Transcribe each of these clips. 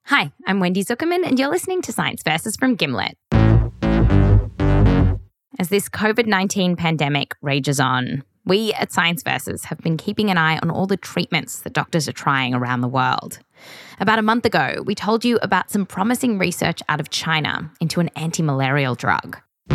Hi, I'm Wendy Zuckerman, and you're listening to Science Versus from Gimlet. As this COVID-19 pandemic rages on, we at Science Versus have been keeping an eye on all the treatments that doctors are trying around the world. About a month ago, we told you about some promising research out of China into an anti-malarial drug.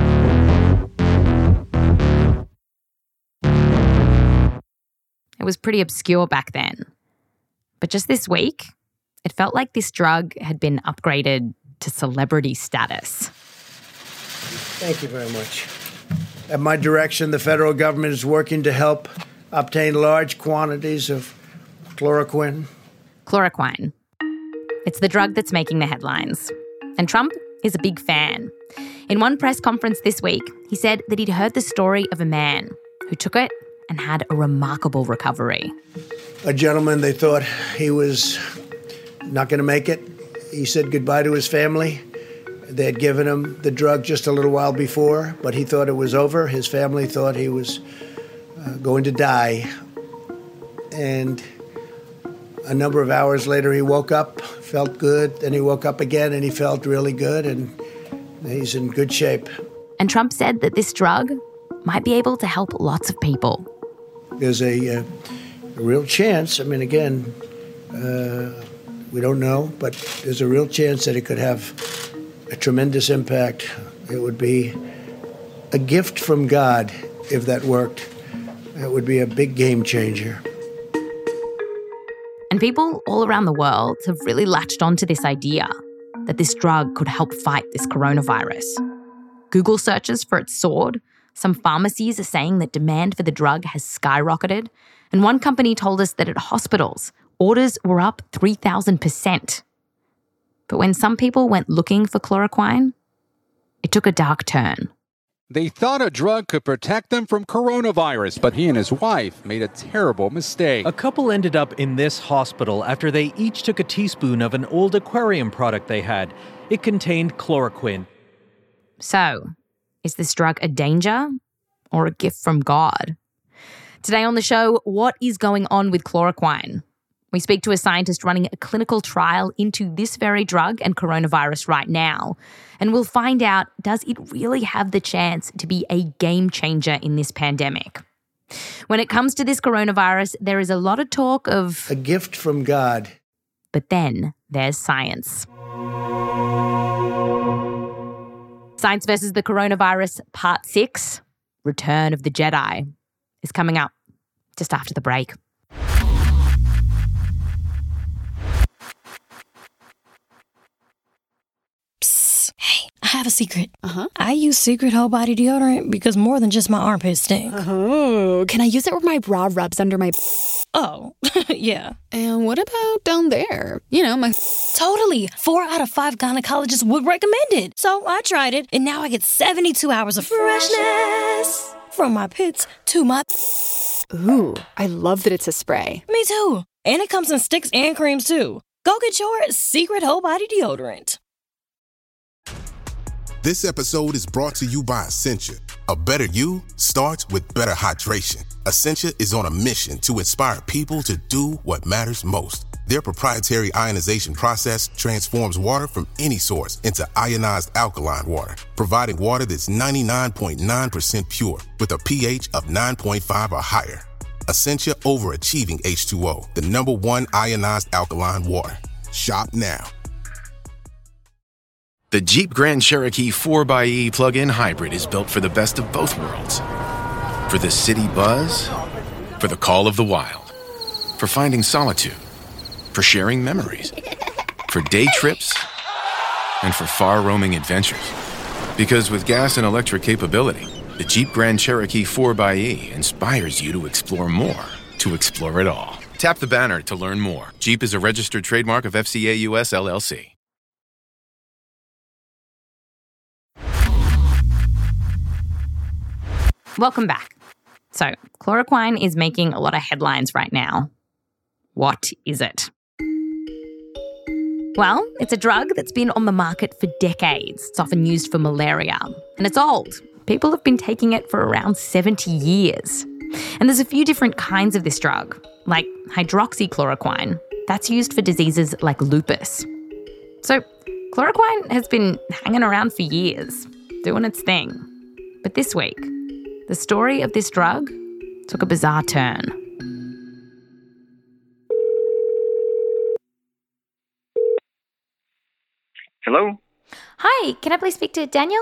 It was pretty obscure back then. But just this week, it felt like this drug had been upgraded to celebrity status. Thank you very much. At my direction, the federal government is working to help obtain large quantities of chloroquine. Chloroquine. It's the drug that's making the headlines. And Trump is a big fan. In one press conference this week, he said that he'd heard the story of a man who took it and had a remarkable recovery. A gentleman, they thought he was not going to make it. He said goodbye to his family. They had given him the drug just a little while before, but he thought it was over. His family thought he was going to die. And a number of hours later, he woke up, felt good. Then he woke up again, and he felt really good, and he's in good shape. And Trump said that this drug might be able to help lots of people. There's a real chance. I mean, again, we don't know, but there's a real chance that it could have a tremendous impact. It would be a gift from God if that worked. It would be a big game changer. And people all around the world have really latched onto this idea that this drug could help fight this coronavirus. Google searches for it soared. Some pharmacies are saying that demand for the drug has skyrocketed. And one company told us that at hospitals, orders were up 3,000%. But when some people went looking for chloroquine, it took a dark turn. They thought a drug could protect them from coronavirus, but he and his wife made a terrible mistake. A couple ended up in this hospital after they each took a teaspoon of an old aquarium product they had. It contained chloroquine. So, is this drug a danger or a gift from God? Today on the show, what is going on with chloroquine? We speak to a scientist running a clinical trial into this very drug and coronavirus right now. And we'll find out, does it really have the chance to be a game changer in this pandemic? When it comes to this coronavirus, there is a lot of talk of a gift from God. But then there's science. Science versus the Coronavirus Part 6, Return of the Jedi, is coming up just after the break. Hey, I have a secret. I use Secret Whole Body Deodorant because more than just my armpits stink. Oh, can I use it where my bra rubs under my... Oh, yeah. And what about down there? You know, my... Totally. 4 out of 5 gynecologists would recommend it. So I tried it, and now I get 72 hours of freshness. From my pits to my... Ooh, I love that it's a spray. Me too. And it comes in sticks and creams too. Go get your Secret Whole Body Deodorant. This episode is brought to you by Essentia. A better you starts with better hydration. Essentia is on a mission to inspire people to do what matters most. Their proprietary ionization process transforms water from any source into ionized alkaline water, providing water that's 99.9% pure with a pH of 9.5 or higher. Essentia overachieving H2O, the #1 ionized alkaline water. Shop now. The Jeep Grand Cherokee 4xe plug-in hybrid is built for the best of both worlds. For the city buzz, for the call of the wild, for finding solitude, for sharing memories, for day trips, and for far-roaming adventures. Because with gas and electric capability, the Jeep Grand Cherokee 4xe inspires you to explore more, to explore it all. Tap the banner to learn more. Jeep is a registered trademark of FCA US LLC. Welcome back. So, chloroquine is making a lot of headlines right now. What is it? Well, it's a drug that's been on the market for decades. It's often used for malaria. And it's old. People have been taking it for around 70 years. And there's a few different kinds of this drug, like hydroxychloroquine. That's used for diseases like lupus. So chloroquine has been hanging around for years, doing its thing. But this week, the story of this drug took a bizarre turn. Hello? Hi, can I please speak to Daniel?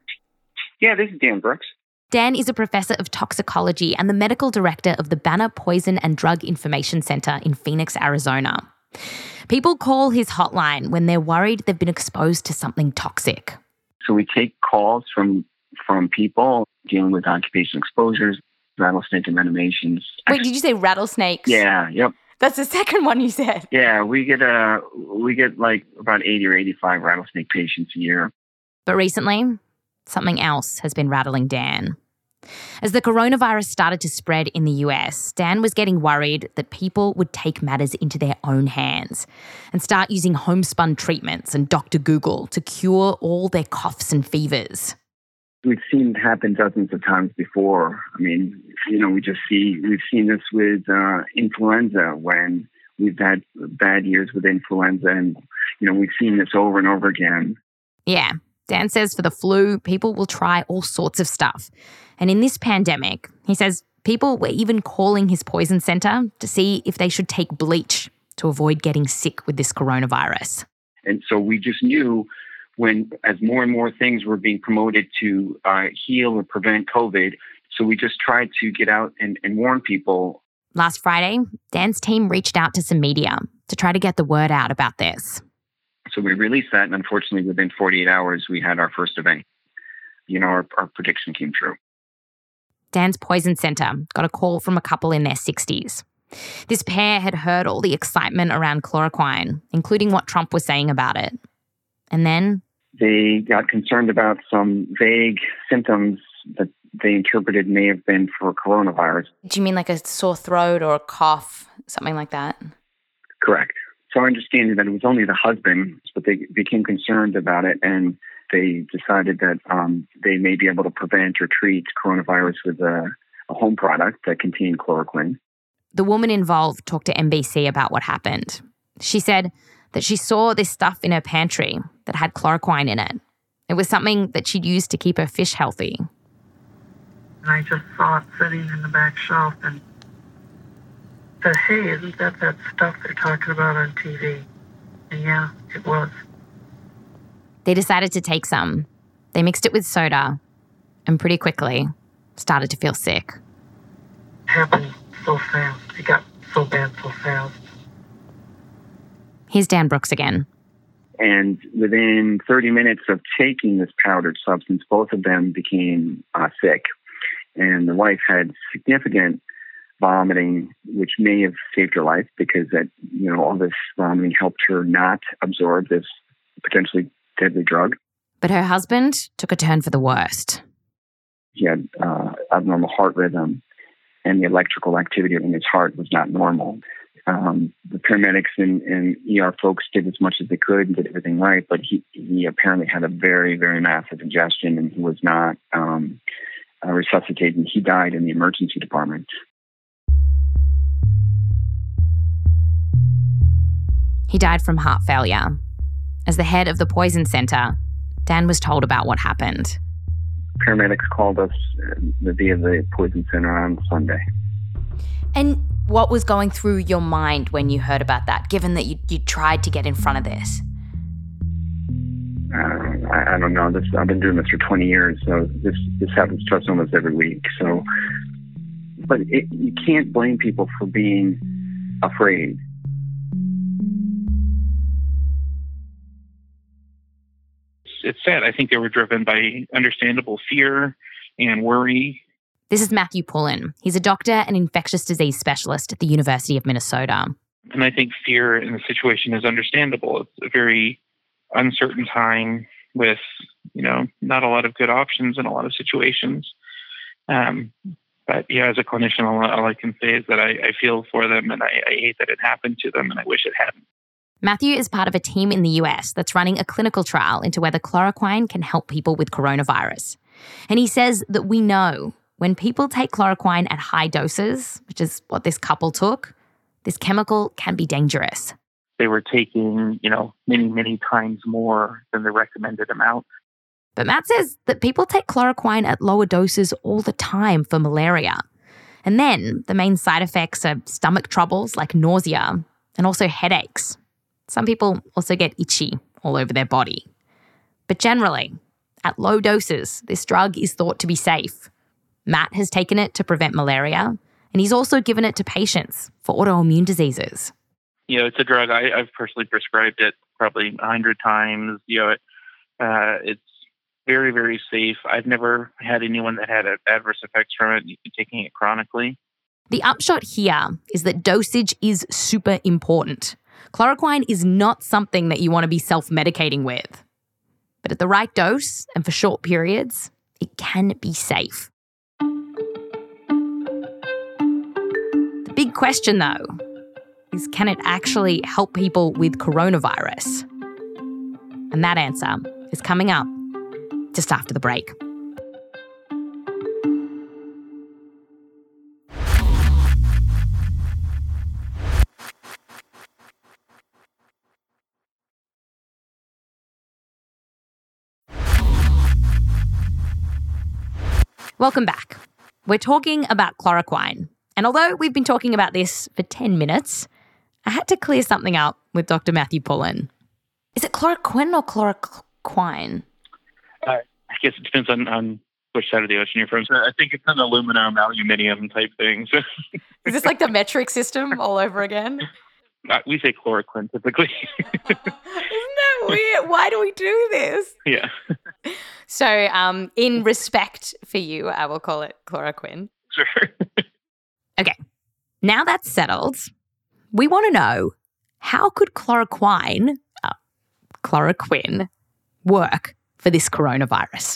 Yeah, this is Dan Brooks. Dan is a professor of toxicology and the medical director of the Banner Poison and Drug Information Center in Phoenix, Arizona. People call his hotline when they're worried they've been exposed to something toxic. So we take calls from people dealing with occupational exposures, rattlesnake envenomations. Wait, did you say rattlesnakes? Yeah, yep. That's the second one you said. Yeah, we get like about 80 or 85 rattlesnake patients a year. But recently, something else has been rattling Dan. As the coronavirus started to spread in the US, Dan was getting worried that people would take matters into their own hands and start using homespun treatments and Dr. Google to cure all their coughs and fevers. We've seen it happen dozens of times before. I mean, we've seen this with influenza when we've had bad years with influenza, and, we've seen this over and over again. Yeah. Dan says for the flu, people will try all sorts of stuff. And in this pandemic, he says people were even calling his poison center to see if they should take bleach to avoid getting sick with this coronavirus. And so we just knew as more and more things were being promoted to heal or prevent COVID, so we just tried to get out and warn people. Last Friday, Dan's team reached out to some media to try to get the word out about this. So we released that, and unfortunately, within 48 hours, we had our first event. Our prediction came true. Dan's Poison Center got a call from a couple in their 60s. This pair had heard all the excitement around chloroquine, including what Trump was saying about it. And then they got concerned about some vague symptoms that they interpreted may have been for coronavirus. Do you mean like a sore throat or a cough, something like that? Correct. So I understand that it was only the husband, but they became concerned about it, and they decided that they may be able to prevent or treat coronavirus with a home product that contained chloroquine. The woman involved talked to NBC about what happened. She said that she saw this stuff in her pantry that had chloroquine in it. It was something that she'd used to keep her fish healthy. And I just saw it sitting in the back shelf and said, hey, isn't that stuff they're talking about on TV? And yeah, it was. They decided to take some. They mixed it with soda and pretty quickly started to feel sick. It happened so fast. It got so bad so fast. Here's Dan Brooks again. And within 30 minutes of taking this powdered substance, both of them became sick. And the wife had significant vomiting, which may have saved her life because all this vomiting helped her not absorb this potentially deadly drug. But her husband took a turn for the worst. He had abnormal heart rhythm, and the electrical activity in his heart was not normal. The paramedics and ER folks did as much as they could and did everything right, but he apparently had a very, very massive ingestion, and he was not resuscitated. He died in the emergency department. He died from heart failure. As the head of the Poison Center, Dan was told about what happened. Paramedics called us via the Poison Center on Sunday. And what was going through your mind when you heard about that, given that you tried to get in front of this? I don't know. I've been doing this for 20 years, so this happens to us almost every week. So, but you can't blame people for being afraid. It's sad. I think they were driven by understandable fear and worry. This is Matthew Pullen. He's a doctor and infectious disease specialist at the University of Minnesota. And I think fear in the situation is understandable. It's a very uncertain time with, not a lot of good options in a lot of situations. But yeah, as a clinician, all I can say is that I feel for them, and I hate that it happened to them, and I wish it hadn't. Matthew is part of a team in the US that's running a clinical trial into whether chloroquine can help people with coronavirus. And he says that we know when people take chloroquine at high doses, which is what this couple took, this chemical can be dangerous. they were taking, many, many times more than the recommended amount. But Matt says that people take chloroquine at lower doses all the time for malaria. And then the main side effects are stomach troubles like nausea and also headaches. Some people also get itchy all over their body. But generally, at low doses, this drug is thought to be safe. Matt has taken it to prevent malaria, and he's also given it to patients for autoimmune diseases. It's a drug. I've personally prescribed it probably 100 times. It's very, very safe. I've never had anyone that had adverse effects from it, taking it chronically. The upshot here is that dosage is super important. Chloroquine is not something that you want to be self-medicating with. But at the right dose and for short periods, it can be safe. The big question, though, is can it actually help people with coronavirus? And that answer is coming up just after the break. Welcome back. We're talking about chloroquine. And although we've been talking about this for 10 minutes, I had to clear something up with Dr. Matthew Pullen. Is it chloroquine or chloroquine? I guess it depends on which side of the ocean you're from. So I think it's an aluminium type thing. So. Is this like the metric system all over again? We say chloroquine typically. Isn't that weird? Why do we do this? Yeah. So in respect for you, I will call it chloroquine. Sure. Okay. Now that's settled, we want to know, how could chloroquine work for this coronavirus?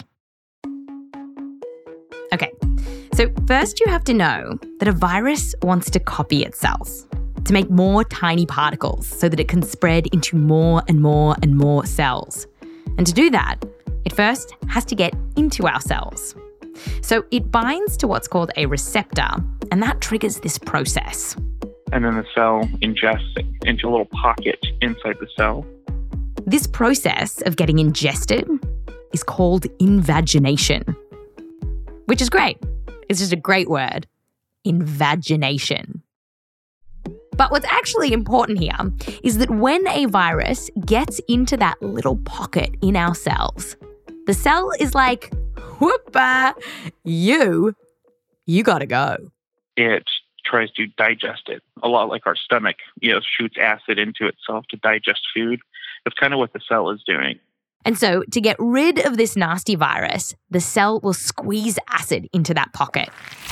Okay. So first you have to know that a virus wants to copy itself, to make more tiny particles so that it can spread into more and more and more cells. And to do that, it first has to get into our cells. So it binds to what's called a receptor, and that triggers this process. And then the cell ingests it into a little pocket inside the cell. This process of getting ingested is called invagination, which is great. It's just a great word, invagination. But what's actually important here is that when a virus gets into that little pocket in our cells, the cell is like, whoopah, you gotta go. It tries to digest it, a lot like our stomach, shoots acid into itself to digest food. That's kind of what the cell is doing. And so to get rid of this nasty virus, the cell will squeeze acid into that pocket.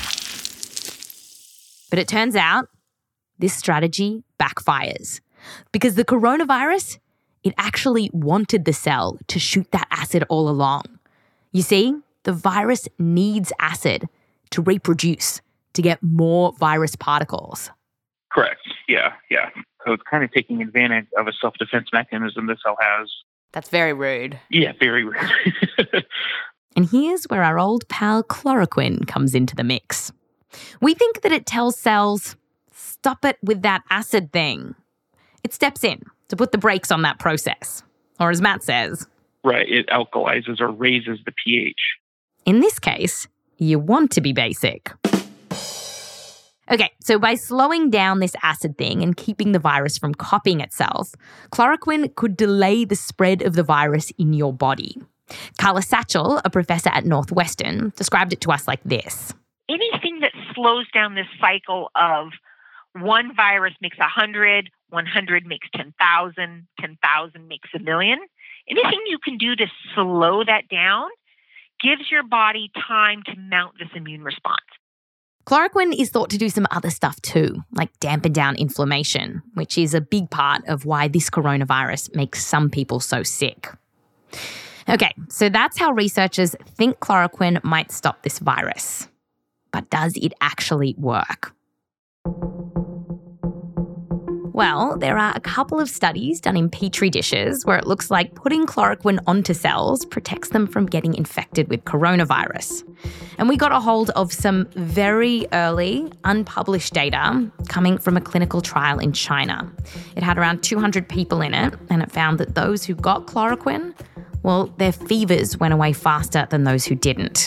But it turns out this strategy backfires because the coronavirus, it actually wanted the cell to shoot that acid all along. You see, the virus needs acid to reproduce, to get more virus particles. Correct. Yeah. So it's kind of taking advantage of a self-defense mechanism the cell has. That's very rude. Yeah, very rude. And here's where our old pal chloroquine comes into the mix. We think that it tells cells, stop it with that acid thing. It steps in to put the brakes on that process. Or as Matt says, right, it alkalizes or raises the pH. In this case, you want to be basic. Okay, so by slowing down this acid thing and keeping the virus from copying itself, chloroquine could delay the spread of the virus in your body. Carla Satchel, a professor at Northwestern, described it to us like this. Anything that slows down this cycle of one virus makes 100, 100 makes 10,000, 10,000 makes 1,000,000, anything you can do to slow that down gives your body time to mount this immune response. Chloroquine is thought to do some other stuff too, like dampen down inflammation, which is a big part of why this coronavirus makes some people so sick. Okay, so that's how researchers think chloroquine might stop this virus. But does it actually work? Well, there are a couple of studies done in petri dishes where it looks like putting chloroquine onto cells protects them from getting infected with coronavirus. And we got a hold of some very early, unpublished data coming from a clinical trial in China. It had around 200 people in it, and it found that those who got chloroquine, well, their fevers went away faster than those who didn't.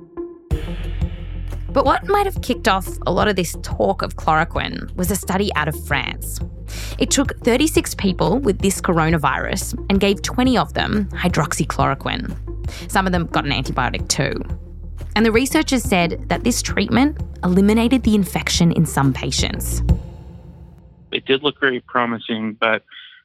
But what might have kicked off a lot of this talk of chloroquine was a study out of France. It took 36 people with this coronavirus and gave 20 of them hydroxychloroquine. Some of them got an antibiotic too. And the researchers said that this treatment eliminated the infection in some patients. It did look very promising, but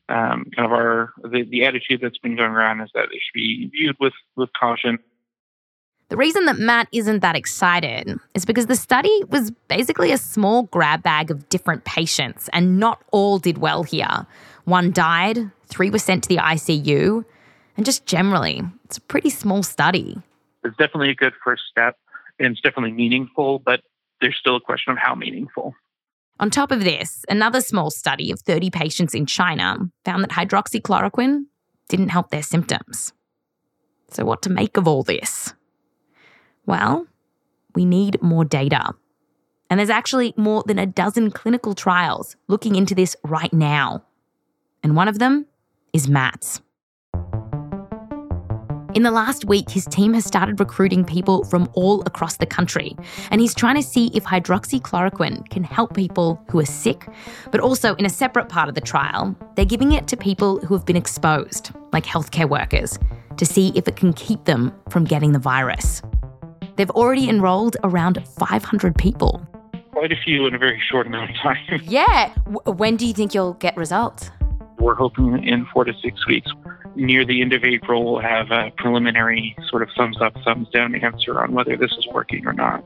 the attitude that's been going around is that it should be viewed with caution. The reason that Matt isn't that excited is because the study was basically a small grab bag of different patients, and not all did well here. 1 died, 3 were sent to the ICU, and just generally, it's a pretty small study. It's definitely a good first step, and it's definitely meaningful, but there's still a question of how meaningful. On top of this, another small study of 30 patients in China found that hydroxychloroquine didn't help their symptoms. So what to make of all this? Well, we need more data. And there's actually more than a dozen clinical trials looking into this right now. And one of them is Matt's. In the last week, his team has started recruiting people from all across the country, and he's trying to see if hydroxychloroquine can help people who are sick, but also in a separate part of the trial, they're giving it to people who have been exposed, like healthcare workers, to see if it can keep them from getting the virus. They've already enrolled around 500 people. Quite a few in a very short amount of time. Yeah. When do you think you'll get results? We're hoping in 4 to 6 weeks. Near the end of April, we'll have a preliminary sort of thumbs up, thumbs down answer on whether this is working or not.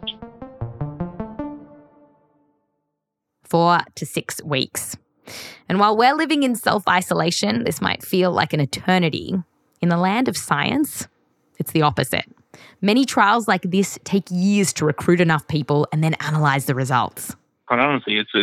4 to 6 weeks. And while we're living in self-isolation, this might feel like an eternity. In the land of science, it's the opposite. Many trials like this take years to recruit enough people and then analyze the results. Quite honestly, it's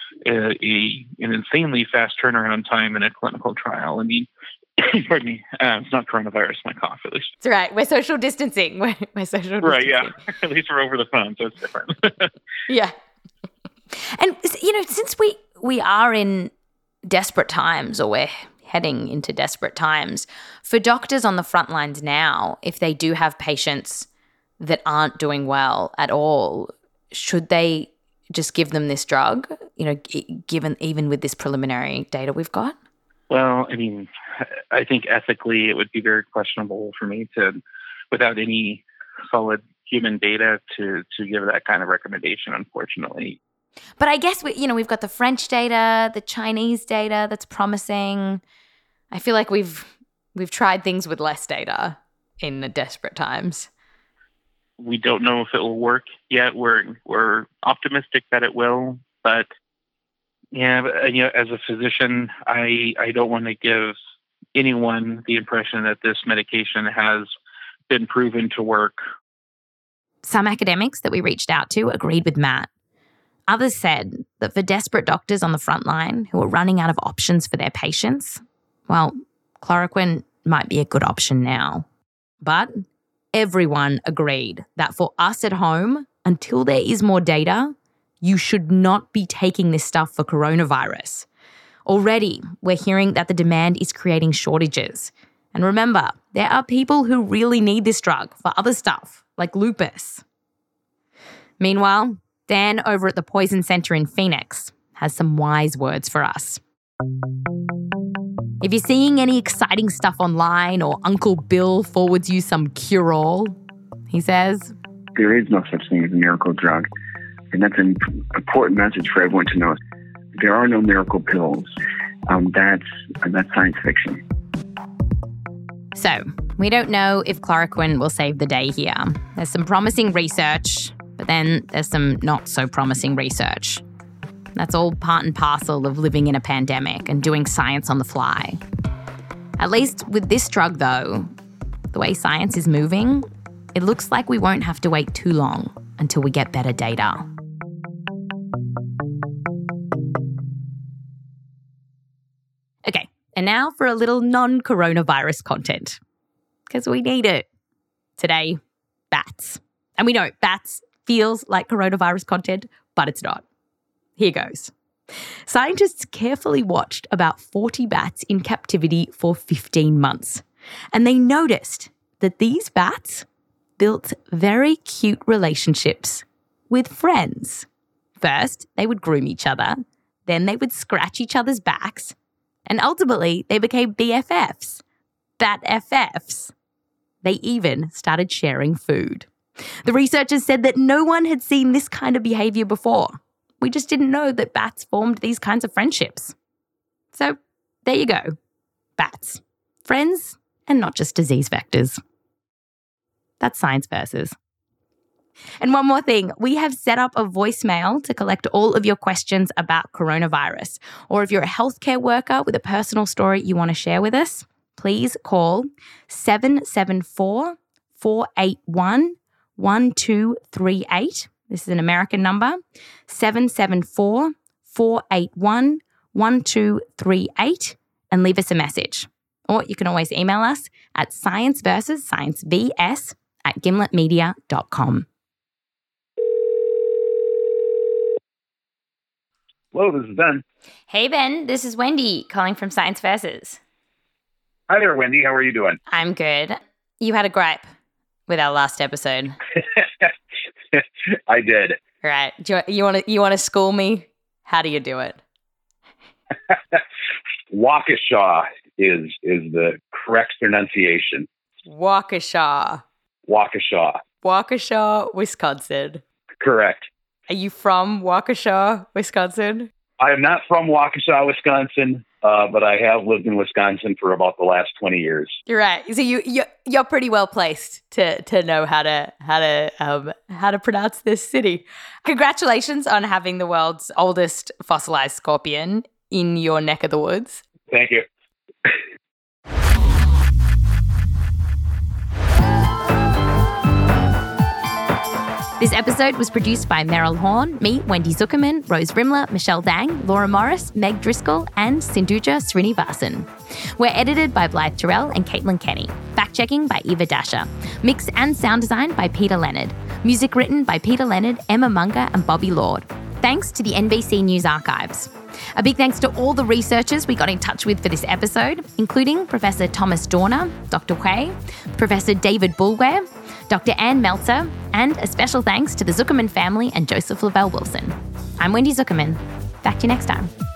an insanely fast turnaround time in a clinical trial. I mean, pardon me, it's not coronavirus, my cough at least. That's right. We're social distancing. We're social distancing. Right, yeah. At least we're over the phone, so it's different. Yeah. And, since we are in desperate times, or we're heading into desperate times, for doctors on the front lines now, if they do have patients that aren't doing well at all, should they just give them this drug, given even with this preliminary data we've got? Well, I mean, I think ethically it would be very questionable for me to, without any solid human data, to give that kind of recommendation, unfortunately. But I guess we've got the French data, the Chinese data that's promising. I feel like we've tried things with less data in the desperate times. We don't know if it will work yet. We're optimistic that it will, but yeah, as a physician, I don't want to give anyone the impression that this medication has been proven to work. Some academics that we reached out to agreed with Matt. Others said that for desperate doctors on the front line who are running out of options for their patients, well, chloroquine might be a good option now. But everyone agreed that for us at home, until there is more data, you should not be taking this stuff for coronavirus. Already, we're hearing that the demand is creating shortages. And remember, there are people who really need this drug for other stuff, like lupus. Meanwhile, Dan over at the Poison Center in Phoenix has some wise words for us. If you're seeing any exciting stuff online or Uncle Bill forwards you some cure-all, he says, there is no such thing as a miracle drug. And that's an important message for everyone to know. There are no miracle pills. That's science fiction. So, we don't know if chloroquine will save the day here. There's some promising research, but then there's some not so promising research. That's all part and parcel of living in a pandemic and doing science on the fly. At least with this drug, though, the way science is moving, it looks like we won't have to wait too long until we get better data. now for a little non-coronavirus content, because we need it. Today, bats. And we know bats feels like coronavirus content, but it's not. Here goes. Scientists carefully watched about 40 bats in captivity for 15 months, and they noticed that these bats built very cute relationships with friends. First, they would groom each other, then they would scratch each other's backs, and ultimately they became BFFs, Bat FFs. They even started sharing food. The researchers said that no one had seen this kind of behavior before. We just didn't know that bats formed these kinds of friendships. So there you go. Bats. Friends and not just disease vectors. That's Science Versus. And one more thing, we have set up a voicemail to collect all of your questions about coronavirus. Or if you're a healthcare worker with a personal story you want to share with us, please call 774-481-1238. This is an American number, 774-481-1238, and leave us a message. Or you can always email us at sciencevs@gimletmedia.com. Hello, this is Ben. Hey, Ben. This is Wendy calling from Science Versus. Hi there, Wendy. How are you doing? I'm good. You had a gripe with our last episode. I did. Right. You want to school me? How do you do it? Waukesha is the correct pronunciation. Waukesha. Waukesha. Waukesha, Wisconsin. Correct. Are you from Waukesha, Wisconsin? I am not from Waukesha, Wisconsin, but I have lived in Wisconsin for about the last 20 years. You're right. So you're pretty well placed to know how to pronounce this city. Congratulations on having the world's oldest fossilized scorpion in your neck of the woods. Thank you. This episode was produced by Meryl Horn, me, Wendy Zuckerman, Rose Rimler, Michelle Dang, Laura Morris, Meg Driscoll, and Sindhuja Srinivasan. We're edited by Blythe Terrell and Caitlin Kenny. Fact-checking by Eva Dasher. Mix and sound design by Peter Leonard. Music written by Peter Leonard, Emma Munger, and Bobby Lord. Thanks to the NBC News Archives. A big thanks to all the researchers we got in touch with for this episode, including Professor Thomas Dorner, Dr. Hui, Professor David Boulware, Dr. Ann Meltzer, and a special thanks to the Zuckerman family and Joseph Lavelle Wilson. I'm Wendy Zuckerman. Back to you next time.